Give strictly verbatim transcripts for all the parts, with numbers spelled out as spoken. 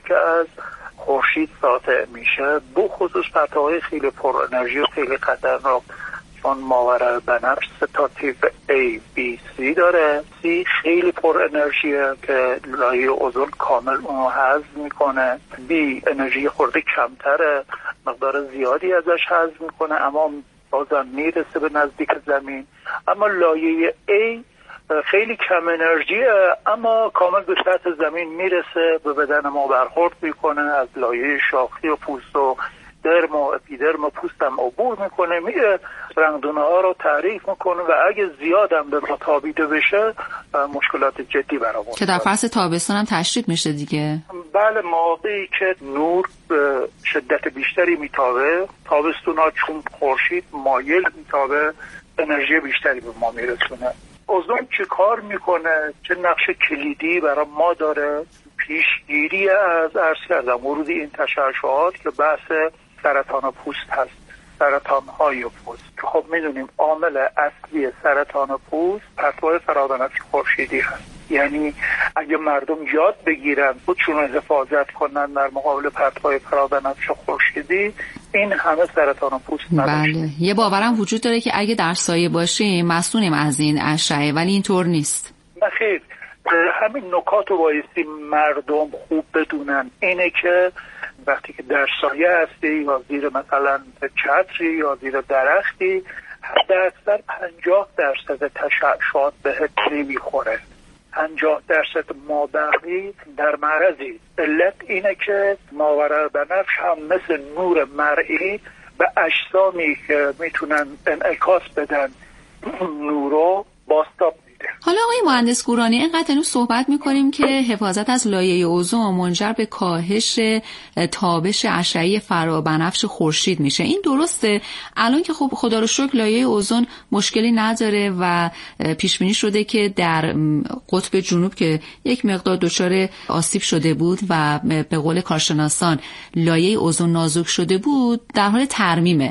که از خورشید ساطع میشه، به خصوص پرتوهای خیلی پر انرژی و خیلی خطرناک، چون ماورای بنفش سه تا تیپ A, B, C داره. C خیلی پر انرژیه که لایه اوزون کامل اونو حذف میکنه. B انرژی خورده کمتره، مقدار زیادی ازش حذف میکنه اما بازم میرسه به نزدیک زمین. اما لایه A خیلی کم انرژیه اما کامل به سطح زمین میرسه، به بدن ما برخورد میکنه، از لایه شاخی و پوست و درم و اپیدرم و پوست هم عبور میکنه، میره رنگدونه ها رو تحریک میکنه و اگه زیادم به ما تابیده بشه مشکلات جدی برامون که در فصل تابستان هم تشدید میشه دیگه. بله، موقعی که نور به شدت بیشتری میتابه، تابستون ها چون خورشید مایل میتابه، انرژی بیشتری به ما میرسونه. اوزون چه کار میکنه؟ چه نقش کلیدی برای ما داره؟ پیشگیری از عرض کردم ورود این تشعشعات که بحث سرطان پوست هست، سرطان های پوست که خب میدونیم عامل اصلی سرطان پوست پرتوهای فرابنفش خورشیدی هست. یعنی اگه مردم یاد بگیرن خودشون رو حفاظت کنن در مقابل پرتوهای فرابنفش خورشیدی، این همه سرطان پوست نداشت. بله، یه باورم وجود داره که اگه در سایه باشیم مسئولیم از این اشعه، ولی اینطور نیست. نخیر، همین نکات رو بایستی مردم خوب بدونن، اینه که وقتی که در سایه هستی یا زیر مثلا چتری یا زیر درختی، حد اکثر پنجاه درصد تشعشعات بهت نمیخوره، پنجاه درصد مابقی در معرضی. علت اینه که ماورای بنفش هم مثل نور مرئی به اجسامی که میتونن انعکاس بدن نورو بازتاب. حالا آقای مهندس گورانی، اینقدر اینو صحبت میکنیم که حفاظت از لایه اوزون منجر به کاهش تابش اشعه فرابنفش خورشید میشه. این درسته؟ الان که خب خدا رو شکر لایه اوزون مشکلی نداره و پیش بینی شده که در قطب جنوب که یک مقدار دچار آسیب شده بود و به قول کارشناسان لایه اوزون نازک شده بود، در حال ترمیمه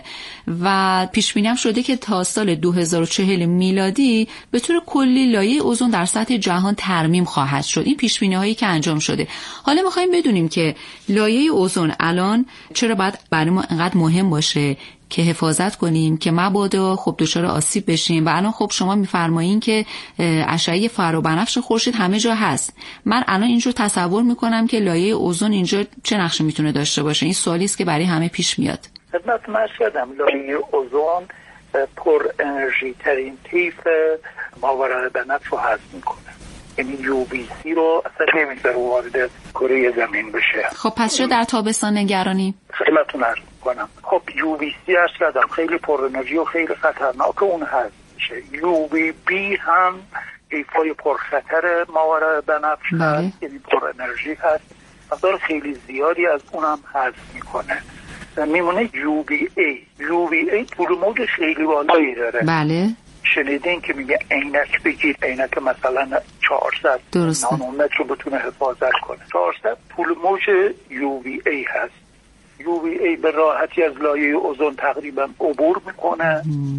و پیش بینی هم شده که تا سال دو هزار و چهل میلادی به طور کلی لایه اوزون در سطح جهان ترمیم خواهد شد. این پیش بینی هایی که انجام شده. حالا می‌خوایم بدونیم که لایه اوزون الان چرا باید برای ما اینقدر مهم باشه که حفاظت کنیم که مبادا خب دچار آسیب بشیم. و الان خب شما می‌فرمایین که اشعه فرابنفش خورشید همه جا هست. من الان اینجور تصور می‌کنم که لایه اوزون اینجا چه نقشی میتونه داشته باشه؟ این سوالی است که برای همه پیش میاد. خدمت مرشدم، لایه اوزون پر انرژی ترین طیف ماورای بنفش رو حذف میکنه، یعنی یو وی سی رو اصلا نمیذاره وارد کره زمین بشه. خب پس چرا در تابستان نگرانی؟ خدمتتون عرض میکنم، خب یو وی سی عرض کردم خیلی پر انرژی و خیلی خطرناک، اون حذف میشه. یو وی بی هم طیفای پر خطر ماورای بنفش هست، یعنی پر انرژی هست، مقدار خیلی زیادی از اونم حذف میکنه. میمونه یو وی ای. یو وی ای طول موج خیلی بالایی داره. بله. شنیدین که میگه عینک بگیر، عینک مثلا چهارصد نانومتر رو بتونه حفاظت کنه. چهارصد طول موج یو وی ای هست. یو وی ای به راحتی از لایه اوزون تقریبا عبور میکنه،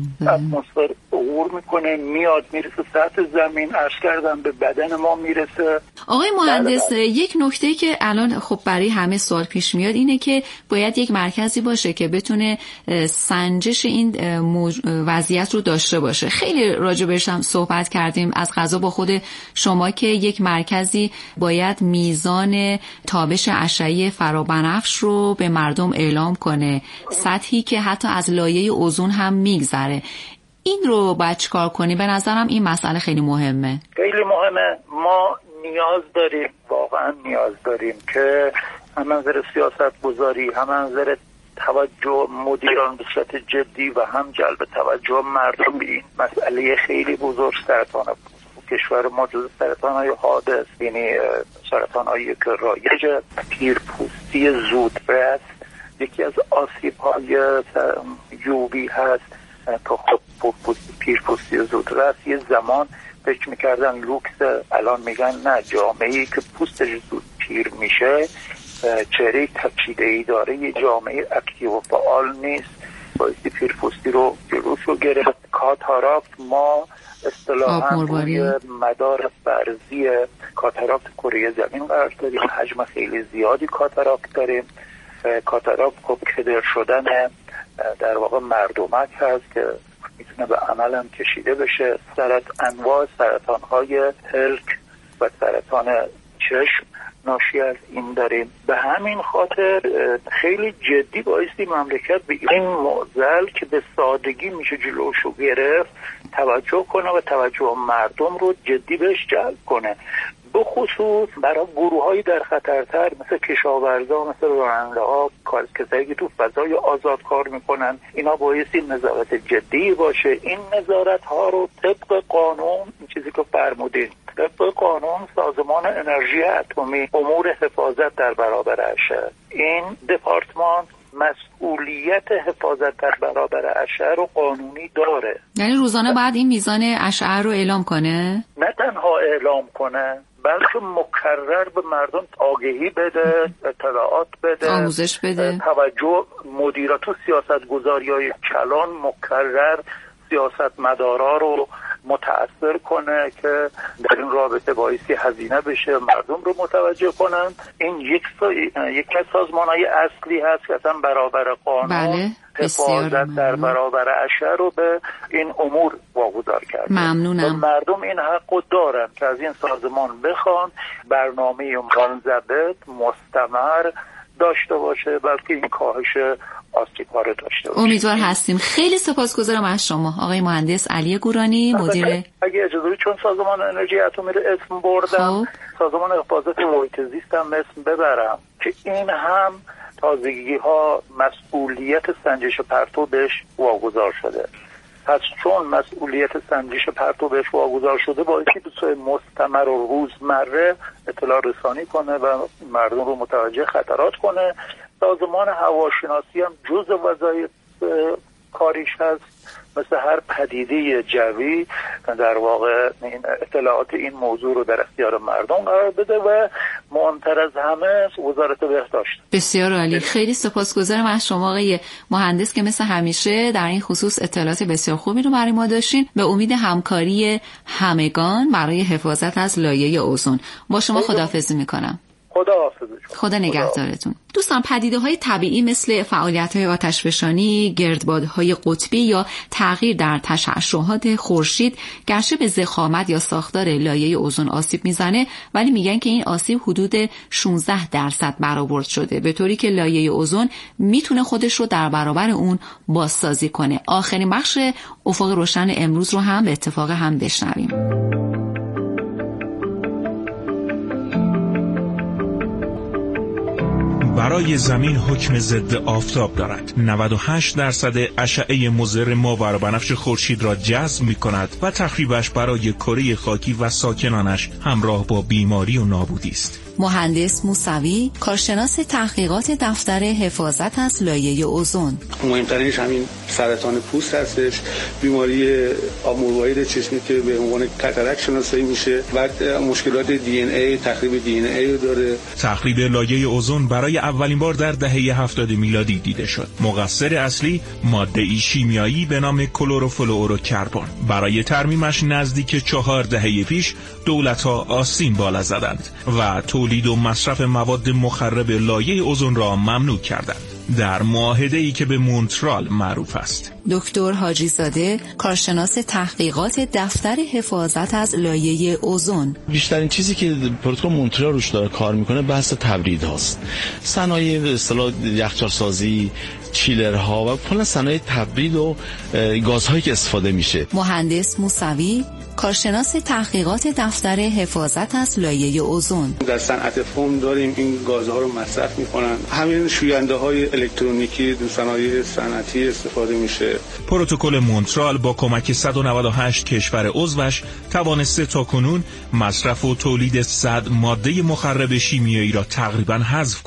اتمسفر عبور میکنه، میاد میرسه سطح زمین، عرض کردم به بدن ما میرسه. آقای مهندس، یک نکته که الان خب برای همه سوال پیش میاد اینه که باید یک مرکزی باشه که بتونه سنجش این وضعیت رو داشته باشه. خیلی راجع بهش هم صحبت کردیم از قضا با خود شما که یک مرکزی باید میزان تابش اشعه فرابنفش رو به مردم اعلام کنه، سطحی که حتی از لایه اوزون هم میگذره. این رو باید چیکار کنی؟ به نظرم این مسئله خیلی مهمه. خیلی مهمه. ما نیاز داریم، واقعا نیاز داریم که هم منظر سیاست گذاری، هم منظر توجه مدیران به صورت جدی و هم جلب توجه مردم به این مسئله خیلی بزرگ سرطان پوست. کشور ما جز سرطان‌های حادث، یعنی سرطان‌هایی که رایج پیرپوستی زودرس یکی از آسیب‌های یو وی هست. تا خب پیرپوستی زودرس یه زمان فکر میکردن لوکس، الان میگن نه، جامعه‌ای که پوستش زود پیر میشه، چهره تپیده‌ای داره، یه جامعه اکتیو و فعال نیست، باعث پیرپوستی رو جلوش رو گرفت. کاتاراکت ما اصطلاحاً روی مدار فرضی کاتاراکت کره زمین قرار داریم. حجم خیلی زیادی کاتاراکت داریم. کاتاراکت خب کدر شدن در واقع مردمک هست که میتونه به عمل هم کشیده بشه. سرط انواع سرطان‌های پلک و سرطان چشم ناشی از این داریم. به همین خاطر خیلی جدی بایستی مملکت به این معضل که به سادگی میشه جلوشو گرفت توجه کنه و توجه مردم رو جدی بهش جلب کنه، به خصوص برای گروه‌های در خطرتر مثل کشاورزا، مثل راننده‌ها، کسایی که تو فضای آزاد کار میکنن. اینا بایستی نظارت جدی باشه. این نظارت ها رو طبق قانون، این چیزی که فرمودین، طبق قانون سازمان انرژی اتمی امور حفاظت در برابر اشعه، این دپارتمان مسئولیت حفاظت در برابر اشعه رو قانونی داره. یعنی روزانه باید این میزان اشعه رو اعلام کنه؟ نه تنها اعلام کنه بلکه مکرر به مردم آگهی بده، اطلاعات بده، آموزش بده، توجه مدیرات و سیاستگزاری‌های کلان مکرر سیاست مدارا رو متأثر کنه که در این رابطه باعثی هزینه بشه، مردم رو متوجه کنن. این یک سا... یکی از سازمان‌های اصلی هست که اصلا برابر قانون بله. حفاظت در برابر اشعه رو به این امور واگذار کرده. ممنونم. مردم این حق دارن که از این سازمان بخوان برنامه منضبط مستمر داشته باشه، بلکه این کاهش آسیب‌ها رو داشته باشه. امیدوار هستیم. خیلی سپاسگزارم از شما آقای مهندس علی گورانی، مدیر. اگه اجازه بدید چون سازمان انرژی اتمی رو اسم بردم، خب. سازمان حفاظت محیط زیست هم اسم ببرم که این هم تازگی ها مسئولیت سنجش پرتو بهش واگذار شده. پس چون مسئولیت سنجش پرتو بهش واگذار شده، باید که به صورت مستمر و روزمره اطلاع رسانی کنه و مردم رو متوجه خطرات کنه. سازمان هواشناسی هم جزء وظایف کاریش هست، مثل هر پدیده جوی در واقع این اطلاعات این موضوع رو در اختیار مردم قرار بده و مهمتر از همه وزارت بهداشت. بسیار عالی. خیلی سپاسگزارم از شما آقای مهندس که مثل همیشه در این خصوص اطلاعات بسیار خوبی رو برای ما داشتین. به امید همکاری همگان برای حفاظت از لایه اوزون. با شما خداحافظی میکنم. خدا خدا نگهدارتون. دوستان، پدیده‌های طبیعی مثل فعالیت‌های آتشفشانی، گردبادهای قطبی یا تغییر در تشعشعات خورشید گرچه به ضخامت یا ساختار لایه اوزون آسیب میزنه، ولی میگن که این آسیب حدود شانزده درصد برآورد شده، به طوری که لایه اوزون میتونه خودش رو در برابر اون بازسازی کنه. آخرین بخش افق روشن امروز رو هم به اتفاق هم بشنویم. برای زمین حکم ضد آفتاب دارد. نود و هشت درصد اشعه مضر ماورابنفش خورشید را جذب می‌کند و تخریبش برای کره خاکی و ساکنانش همراه با بیماری و نابودی است. مهندس موسوی، کارشناس تحقیقات دفتر حفاظت از لایه اوزون: مهمترینش همین سرطان پوست هستش، بیماری آب مروارید چشمی که به عنوان کاتاراکت شناسایی میشه، بعد مشکلات دی ان ای، تخریب دی ان ای رو داره. تخریب لایه اوزون برای اولین بار در دهه هفتاد میلادی دیده شد. مقصر اصلی ماده شیمیایی به نام کلروفلوروکربن. برای ترمیمش نزدیک چهار دهه پیش دولت‌ها آستین بالا زدند و تولید و مصرف مواد مخرب لایه اوزون را ممنوع کردند. در معاهده‌ای که به مونترال معروف است. دکتر حاجی زاده، کارشناس تحقیقات دفتر حفاظت از لایه اوزون: بیشترین چیزی که پروتکل مونترال روش داره کار میکنه بحث تبرید هاست. صنایع به اصطلاح یخچال سازی، چیلرها و کلا صنایع تبرید و گازهایی که استفاده میشه. مهندس موسوی، کارشناس تحقیقات دفتر حفاظت از لایه اوزون: در صنعت فوم داریم این گازها رو مصرف میکنن. همین شوینده های الکترونیکی در صنایع صنعتی استفاده میشه. پروتکل مونترال با کمک صد و نود و هشت کشور عضوش توانسته تاکنون مصرف و تولید صد ماده مخرب شیمیایی را تقریباً حذف کند.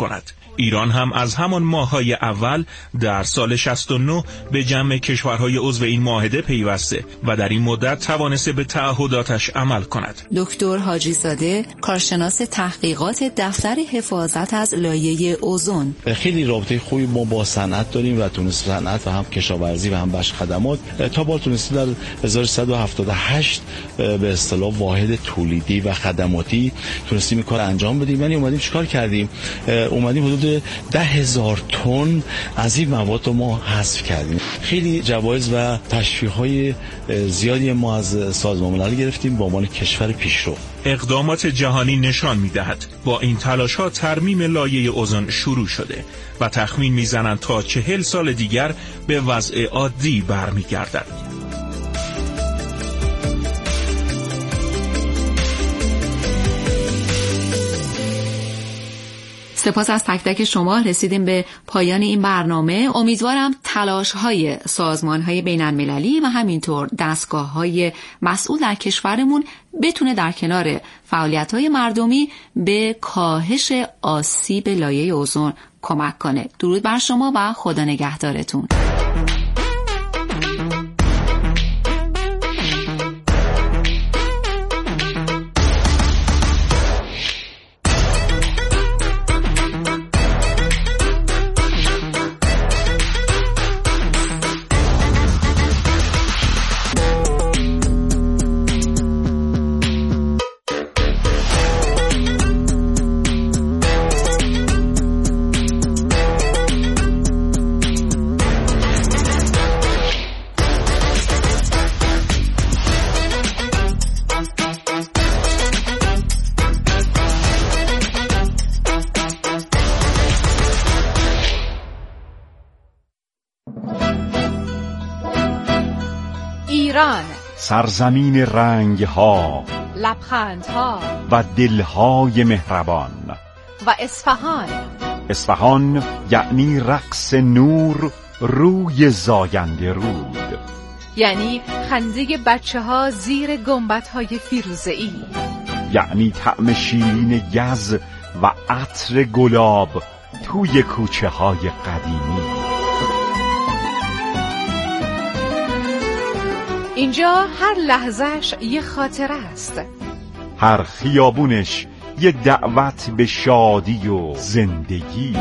ایران هم از همان ماه‌های اول در سال شصت و نه به جمع کشورهای عضو این معاهده پیوسته و در این مدت توانسته به تعهداتش عمل کند. دکتر حاجی زاده، کارشناس تحقیقات دفتر حفاظت از لایه اوزون: خیلی رابطه خوبی ما با صنعت داریم و تونست صنعت و هم کشاورزی و هم بخش خدمات تا بار تونستیم در هزار و سیصد و هفتاد و هشت به اصطلاح واحد تولیدی و خدماتی تونستیم این کار انجام بدیم. یعنی اومدیم چیکار کردیم؟ اومدیم حدود ده هزار تن از این مواد رو ما حذف کردیم. خیلی جوایز و تشویق‌های زیادی ما از سازمان ملل گرفتیم به عنوان کشور پیشرو. اقدامات جهانی نشان می‌دهد با این تلاش‌ها ترمیم لایه اوزون شروع شده و تخمین می‌زنند تا چهل سال دیگر به وضع عادی برمیگردد. سپاس از تک تک شما. رسیدیم به پایان این برنامه. امیدوارم تلاش‌های سازمان‌های بین‌المللی و همینطور دستگاه‌های مسئول در کشورمون بتونه در کنار فعالیت‌های مردمی به کاهش آسیب لایه اوزون کمک کنه. درود بر شما و خدا نگهدارتون. ایران، سرزمین رنگ ها، لبخند ها و دلهای مهربان. و اصفهان، اصفهان یعنی رقص نور روی زاینده رود، یعنی خنده بچه ها زیر گنبد های فیروزه‌ای، یعنی طعم شیرین گز و عطر گلاب توی کوچه های قدیمی. اینجا هر لحظهش یه خاطره است، هر خیابونش یه دعوت به شادی و زندگی.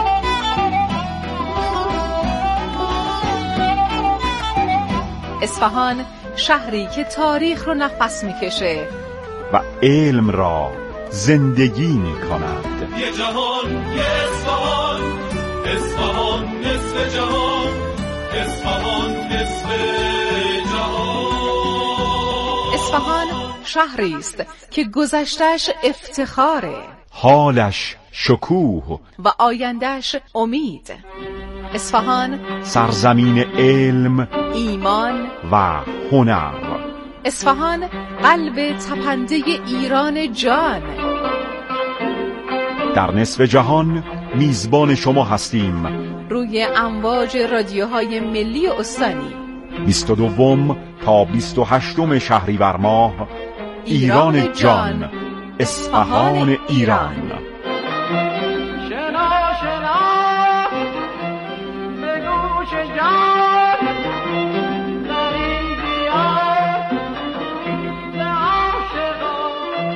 اصفهان شهری که تاریخ رو نفس میکشه و علم را زندگی میکند. یه جهان، یه اصفهان، اصفهان نصف جهان، اصفهان نصف جهان. اصفهان شهری است که گذشتش افتخاره، حالش شکوه و آیندهش امید. اصفهان سرزمین علم، ایمان و هنر. اصفهان قلب تپنده ایران جان. در نصف جهان میزبان شما هستیم روی امواج رادیوهای ملی استانی. بیست و دوم تا بیست و هشتم شهریور ماه، ایران جان، اصفهان ایران. شنا شنا به گوش جان، دری بیاد به عاشقان،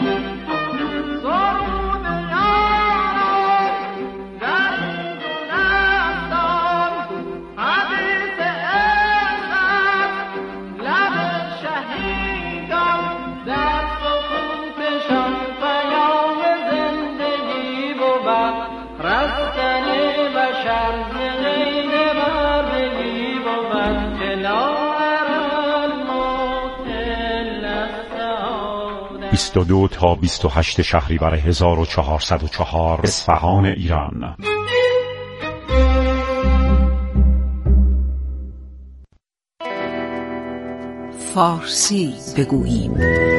سرود یاران در این دونستان، حدیث عشقت لب شهیدان، در سکوتشان پیام زندگی بود، رستن بشر ز غیر بردگی بود، که لاغران مطل السعادت. بیست و دو تا بیست و هشت شهریور هزار و چهارصد و چهار، اصفهان ایران. فارسی بگوییم.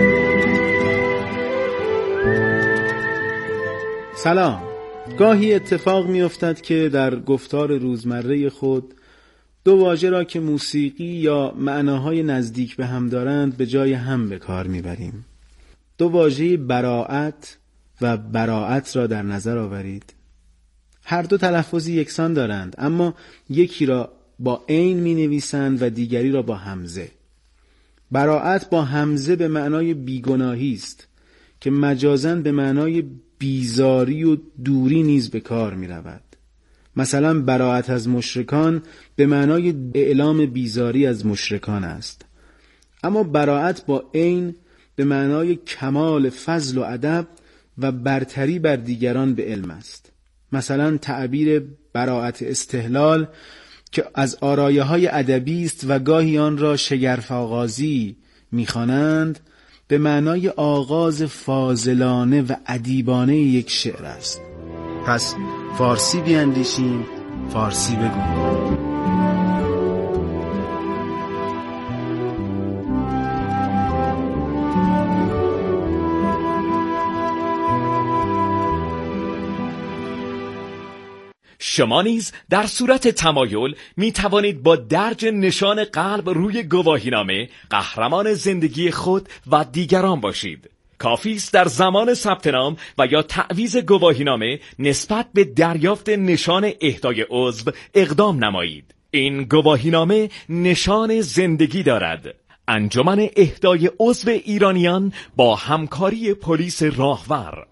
سلام. گاهی اتفاق می افتد که در گفتار روزمره خود دو واژه را که موسیقی یا معناهای نزدیک به هم دارند به جای هم به کار می بریم. دو واژه براءت و براءت را در نظر آورید. هر دو تلفظی یکسان دارند، اما یکی را با عین می نویسند و دیگری را با همزه. براءت با همزه به معنای بیگناهی است که مجازاً به معنای بیزاری و دوری نیز به کار می رود. مثلا براءت از مشرکان به معنای اعلام بیزاری از مشرکان است، اما براءت با عین به معنای کمال فضل و ادب و برتری بر دیگران به علم است. مثلا تعبیر براءت استحلال که از آرایه‌های ادبی است و گاهی آن را شگرف آغازی می‌خوانند، به معنای آغاز فاضلانه و ادیبانه یک شعر است. پس فارسی بیاندیشیم، فارسی بگوییم. شما نیز در صورت تمایل می توانید با درج نشان قلب روی گواهینامه قهرمان زندگی خود و دیگران باشید. کافی است در زمان ثبت نام و یا تعویض گواهینامه نسبت به دریافت نشان اهدای عضو اقدام نمایید. این گواهینامه نشان زندگی دارد. انجمن اهدای عضو ایرانیان با همکاری پلیس راهور.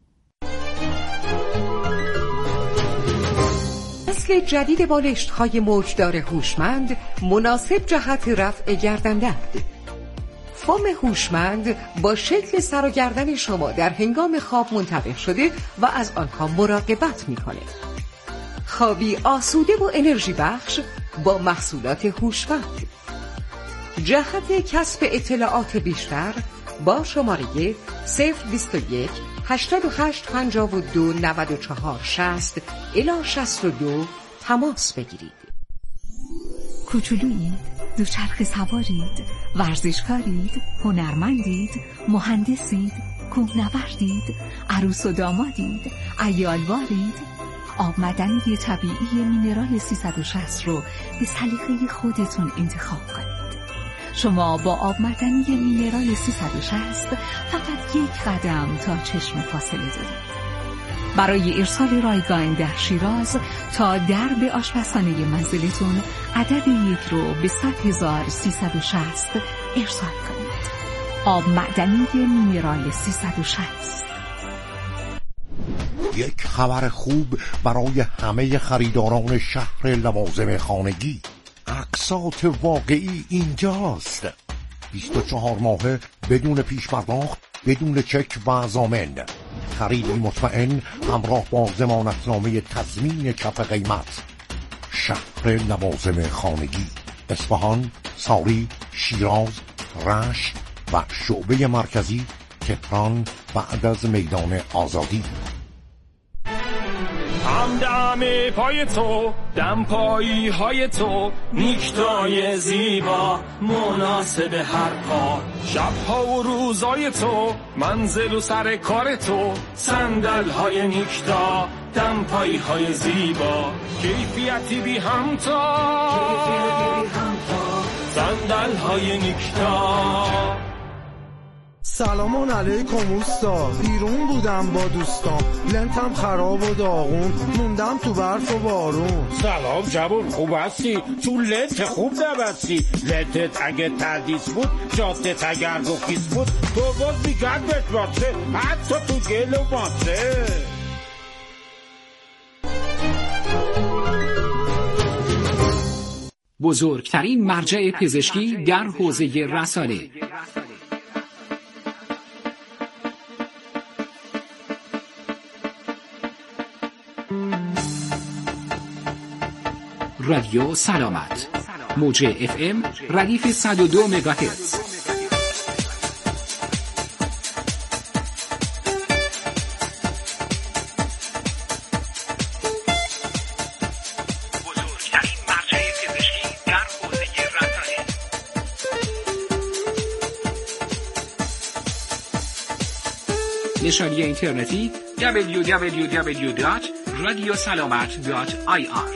نسل جدید بالشت‌های موجدار هوشمند مناسب جهت رفع گردن‌درد. فوم هوشمند با شکل سر و گردن شما در هنگام خواب منطبق شده و از آنها مراقبت می‌کنه. خوابی آسوده و انرژی بخش با محصولات هوشمند. جهت کسب اطلاعات بیشتر با شماره صفر بیست و یک هشتاد و هشت پنجاه و دو نود و چهار شصت الی شصت و دو تماس بگیرید. کوچولویید، دوچرخه سوارید، ورزشکارید، هنرمندید، مهندسید، کوهنوردید، عروس و دامادید، عیالوارید. آب معدنی طبیعی مینرال سیصد و شصت رو به سلیقه خودتون انتخاب کنید. شما با آب معدنی مینرال سیصد و شصت فقط یک قدم تا چشم فاصله دارید. برای ارسال رایگان در شیراز تا درب آشپزخانه منزلتون عدد یک رو به صد هزار سیصد و شصت ارسال کنید. آب معدنی مینرال سیصد و شصت. یک خبر خوب برای همه خریداران شهر لوازم خانگی. اقساط واقعی اینجاست. بیست و چهار ماهه بدون پیش پرداخت، بدون چک و ضامن. خریدی مطمئن همراه با ضمانتنامه تضمین کف قیمت. شهر لوازم خانگی، اصفهان، ساری، شیراز، رشت و شعبه مرکزی تهران بعد از میدان آزادی. همدم پای تو، دم پایی های تو، نیکتای زیبا مناسب هر کار. شبها و روزای تو، منزل و سر کار تو، صندل های نیکتا، دم پایی های زیبا، کیفیتی بی همتا، صندل های نیکتا. سلام علیکم اوستا، بیرون بودم با دوستام، لنتم خراب و داغون، موندم تو برف و بارون. سلام جوون، خوب هستی؟ تو لنت خوب نبستی؟ لنتت اگه تردیس بود، جادت اگر رخیص بود، تو باز بیگرد بهت باته، حتی تو گل و ماته. بزرگترین مرجع پزشکی در حوزه رسانه. رادیو سلامت، موج اف ام ردیف صد و دو مگاهرتز. بزرگترین مرجع پزشکی در حوزه رسانه. نشانی اینترنتی دبلیو دبلیو دبلیو دات رادیو سلامت دات آی آر.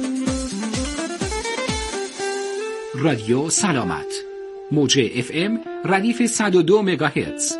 رادیو سلامت، موج اف ام ردیف صد و دو مگاهرتز.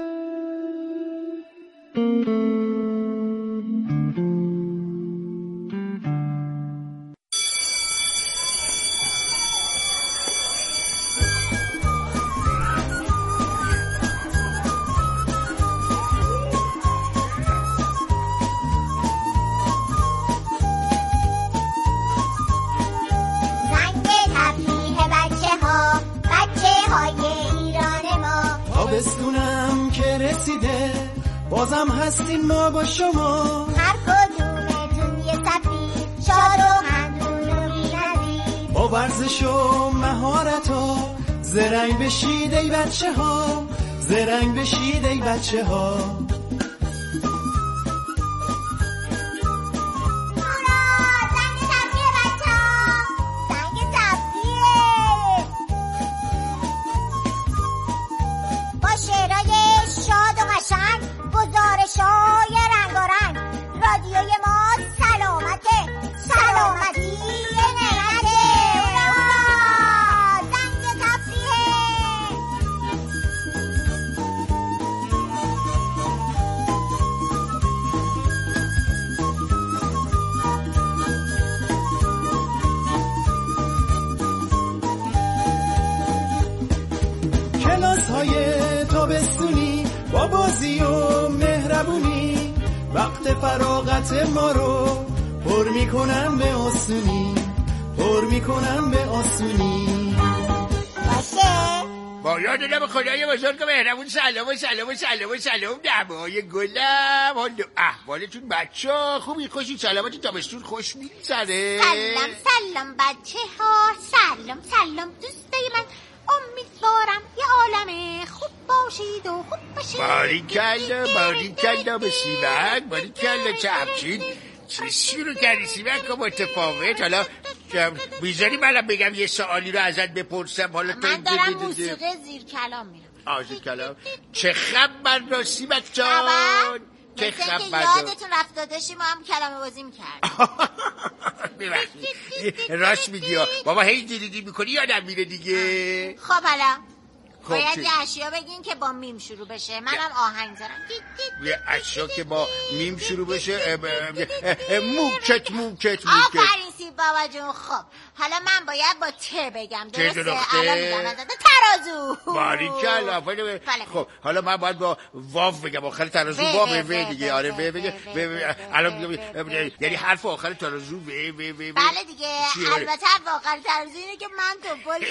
تابستونم که رسیده بازم هستیم ما با شما، هر کدومتون یه سفیر شاد و مندون و بی‌نظیر، با ورزش و مهارت و زرنگ بشید ای بچه ها، زرنگ بشید ای بچه ها. گزارش‌های رنگارنگ، رادیوی ما سلامته، سلامتی نعمته، زنگ تفریحه. کلاس‌های تابستونی با بازی و مهربونی وقت فراغت ما رو پر میکنن به آسونی، پر میکنن به آسونی. باشه با یاد نام خدای بزرگ مهربون، سلام و سلام و سلام و سلام دمای گلم. حال احوالتون بچه ها خوبی؟ خوشی سلامتی؟ تابستون خوش میگذره؟ سلام سلام بچه ها، سلام سلام دوستای من، امیدوارم یه عالمه خوب باشید و خوب باشید. باریکلا باریکلا به سیبک، باریکلا چه همچین چه شروع کردی سیبک و متفاوت. حالا بیزاری منم بگم یه سوالی رو ازت بپرسم؟ حالا من دارم موسیقی زیر کلام میرم. آه زیر کلام. چه خبر را سیبک جان؟ چه خبر؟ یادتون رفتادشی ما هم کلمه بازی میکرد. راست میگی بابا، هی دیدی میکنی یادم میره دیگه. خب حالا باید یه اشیا بگین که با میم شروع بشه. منم آهنگ زارم. یه اشیا که با میم شروع بشه؟ موکت موکت موکت. آفرین سی بابا جون. خب حالا من باید با ت بگم، درسته؟ الان میگم ازت ترازو. باریکلا. خب حالا من باید با واو بگم، آخر ترازو واو و دیگه. آره و بگم الان میگم، یعنی حرف آخر ترازو و و و. بله دیگه. البته حرف آخر ترازو اینه که من توپل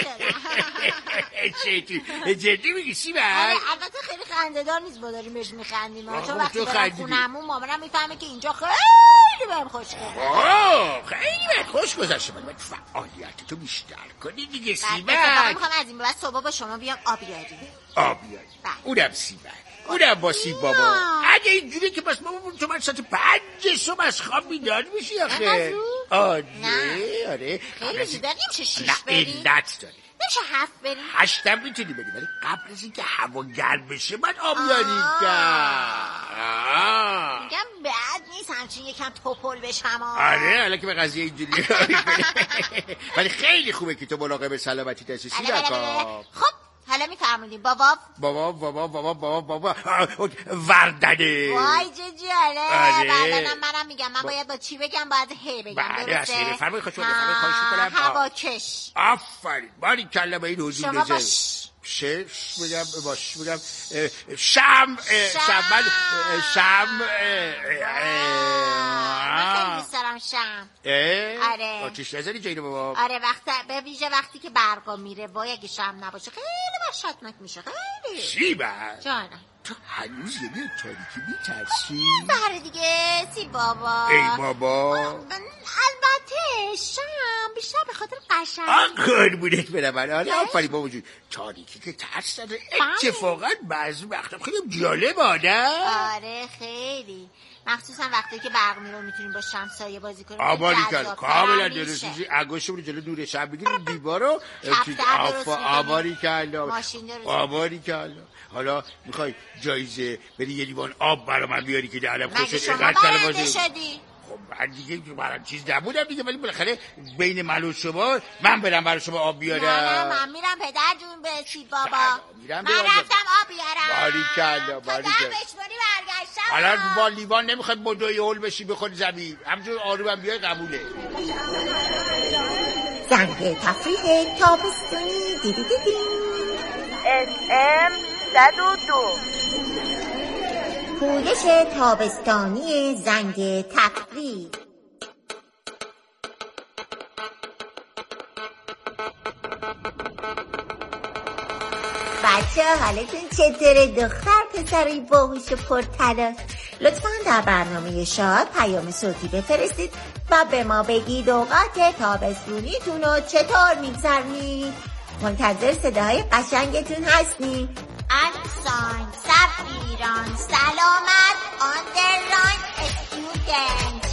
شدم. جدی میگی سیبک؟ آره البته خیلی خنده‌دار نیست با داریم بهش میخندیم، چون وقتی برم خونمون مامانم میفهمه که اینجا خیلی بهم خوش گذشته. آه خیلی بهم خوش گذشته. من فعالیت تو بیشتر کنی دیگه سیبک. من میخوام از این به بعد صبح با شما بیام آبیاری. آبیاری اونم سیبک، اونم با سیب بابا. اگه اینجوری که بس بابا تو من ساعت پنج صبح از خواب بیدار میشی آخه. آره آره. خیلی زیده نمیشه شیش بریم؟ نه علت داره. نمیشه هفت بریم؟ هشتم میتونی بریم، ولی قبل از اینکه هوا گرم بشه من آبیاری کرد. میگم بد نیست همچین یکم توپل بشم. آره حالا که به قضیه اینجوری ولی خیلی خوبه که تو مراقب سلامتی تشریفی نکن. خب حالا میفرمودیم با واو بابا بابا بابا بابا بابا وردنه. وای چه جاله. بعدنم منم میگم من باید با چی بگم؟ باید هی بگم. بله اصلی بفرمایید خوش بفرمایید خواهش میکنم. هواکش. آفرین باریکلا به این حضور شما باش. شش بگم باش بگم شم شم من شم خیلی دوست دارم شم. آره آتیش نزنی جایی رو بابا. آره وقت به ویژه وقتی که برقا میره وای اگه شم نباشه خیلی وحشتناک میشه. خیلی چی بس؟ جانم تو هنوز یعنی تاریکی میترسی؟ بره دیگه سی بابا. ای بابا البته شم بیشتر به خاطر قشنگ. آقا بودت برم من. آره آفری با وجود تاریکی که ترس داره اتفاقا بعضی وقتا خیلی جالب آدم. آره خیلی، مخصوصا وقتی که برق میره میتونیم با شم سایه بازی کنیم. آباری کن کاملا درستی. انگشتمون جلو نور شب بگیریم دیوارو آباری کن آباری کن. حالا میخوای جایزه بری یه لیوان آب برا من بیاری که دهنم خوشت؟ مگه شما برنده شدی؟ خب من دیگه برای چیز نبودم دیگه، ولی بالاخره بین من و شما من برم برای شما آب بیارم. نه نه من میرم پدر جون برسید بابا. میرم من رفتم آب بیارم. باریکلا باریکلا. تا دم بشماری برگشتم. حالا با لیوان نمیخواد بدوی هول بشی بخوری زمین، همجور آروم بیای قبوله. زنگ تفریح تابستونی دی دی دی دی اس ام صد و دو پویش تابستانی زنگ تفریح. بچه حالتون چطوره دختر پسری باهوش پرتلاش؟ لطفاً در برنامه شاد پیام صوتی بفرستید و به ما بگید اوقات تابستونیتون رو چطور میگذرونید. منتظر صدای قشنگتون هستیم. اکسان سفیران سلامت آندرلاین استودنت.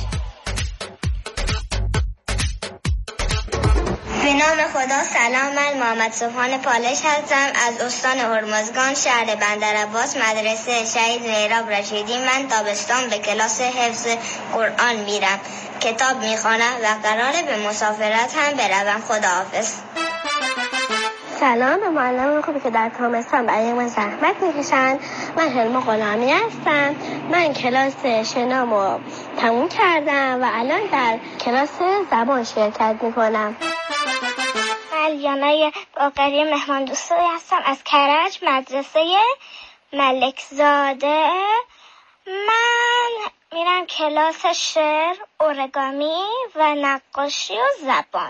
به نام خدا سلام، من محمد سبحان پالش هستم از استان هرمزگان شهر بندرعباس مدرسه شهید میراب رشیدی. من تابستان به کلاس حفظ قرآن میرم، کتاب میخوانم و قراره به مسافرت هم بروم. خداحافظ. سلام به معلم خوبی که در تابستان برای من زحمت میکشن. من حلما غلامی هستم. من کلاس شنامو تموم کردم و الان در کلاس زبان شرکت میکنم. ملیانه باقری مهمان دوستی هستم از کرج مدرسه ملکزاده. من میرم کلاس شعر، اورگامی و نقاشی و زبان.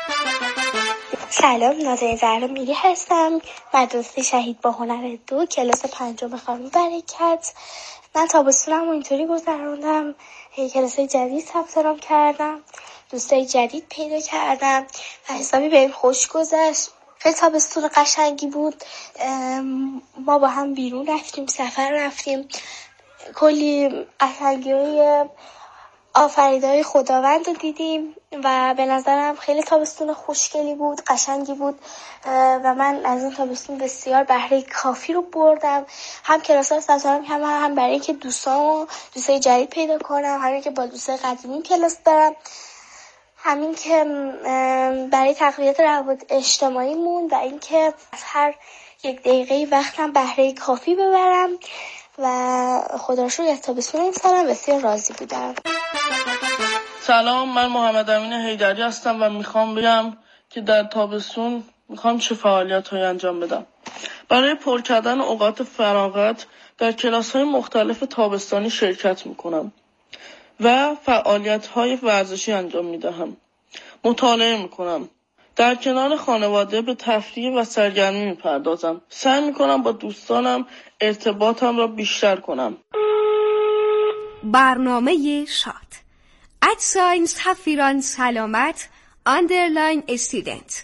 سلام، نازنین زهرا میری هستم، مدرسه شهید با هنر دو کلاس پنجم خانم برکت. من تابستونم اینطوری گذروندم، کلاس جدید ثبت نام کردم، دوستای جدید پیدا کردم و حسابی بهم خوش گذشت. خیلی تابستون قشنگی بود. ما با هم بیرون رفتیم، سفر رفتیم، کلی قشنگی‌های آفریدهای خداوند رو دیدیم و به نظرم خیلی تابستون خوشگلی بود، قشنگی بود و من از این تابستون بسیار بهره کافی رو بردم. هم کلاس‌ها سازم هم هم برای اینکه دوستان دوستای جدید پیدا کنم، همین که با دوستای قدیمی کلاس دارم، همین که برای تقویت روابط اجتماعی مون و اینکه از هر یک دقیقه وقتم بهره کافی ببرم و خدا رو شکر از تابستون این سالم بسیار راضی بودم. سلام، من محمد امین حیدری هستم و میخوام بگم که در تابستون میخوام چه فعالیت های انجام بدم. برای پر کردن اوقات فراغت در کلاس های مختلف تابستانی شرکت میکنم و فعالیت های ورزشی انجام میدهم. مطالعه میکنم. در کنار خانواده به تفریح و سرگرمی میپردازم. سعی میکنم با دوستانم ارتباطم را بیشتر کنم. برنامه شاد ادساین سفیران سلامت آندرلاین استودنت.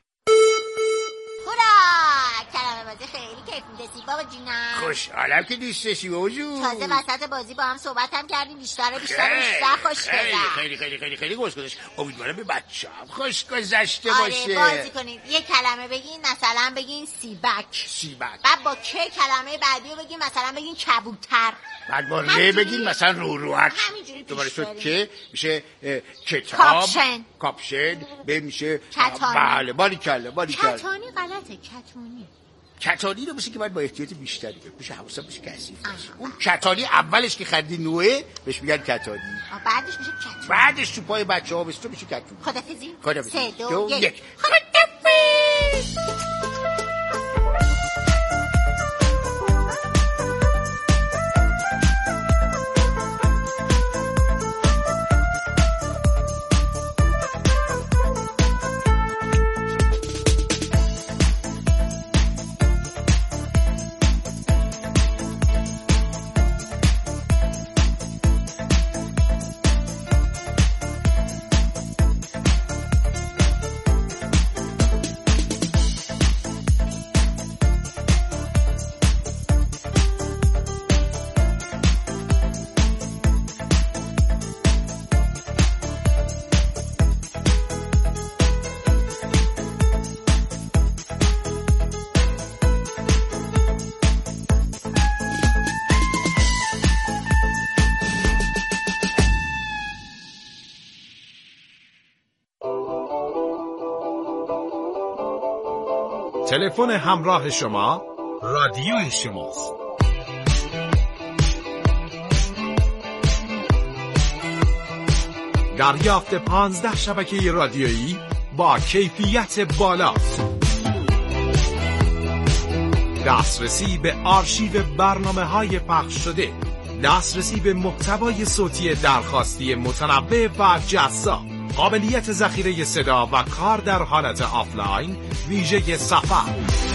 کلمه بازی خیلی کیف میده بابا جونم. خوشحالم که دوستشی بابا. تازه وسط بازی با هم صحبت هم کردیم، بیشتر بیشتر بیشتر خوش گذشت. خیلی خیلی خیلی خیلی خوش گذشت. امیدوارم به بچه‌ام خوش گذشته باشه. آره بازی کنید، یه کلمه بگین، مثلا بگین سیبک. سیبک. بعد با که کلمه بعدی رو بگین، مثلا بگین کبوتر. بعد با ر بگین مثلا روروک. دوباره شد که میشه کتاب. کاپشن. کاپشن به میشه کتانی. بله باریکلا باریکلا. کتانی غلطه، کتانی. کتانی رو میشه که باید با احتیاط بیشتری بگیم، میشه حواسا بشه کثیف باشه. اون کتانی اولش که خندی نوعه بهش میگن کتانی، بعدش میشه کتانی، بعدش تو پای بچه‌ها بشه میشه کتانی. خدافظی. خدافظی. سه دو یک. خدافظ. تلفن همراه شما رادیو شماست. دریافت پانزده شبکه رادیویی با کیفیت بالا، دسترسی به آرشیو برنامه‌های پخش شده، دسترسی به محتوای صوتی درخواستی متنوع و جذاب، قابلیت ذخیره صدا و کار در حالت آفلاین ویژه سفر.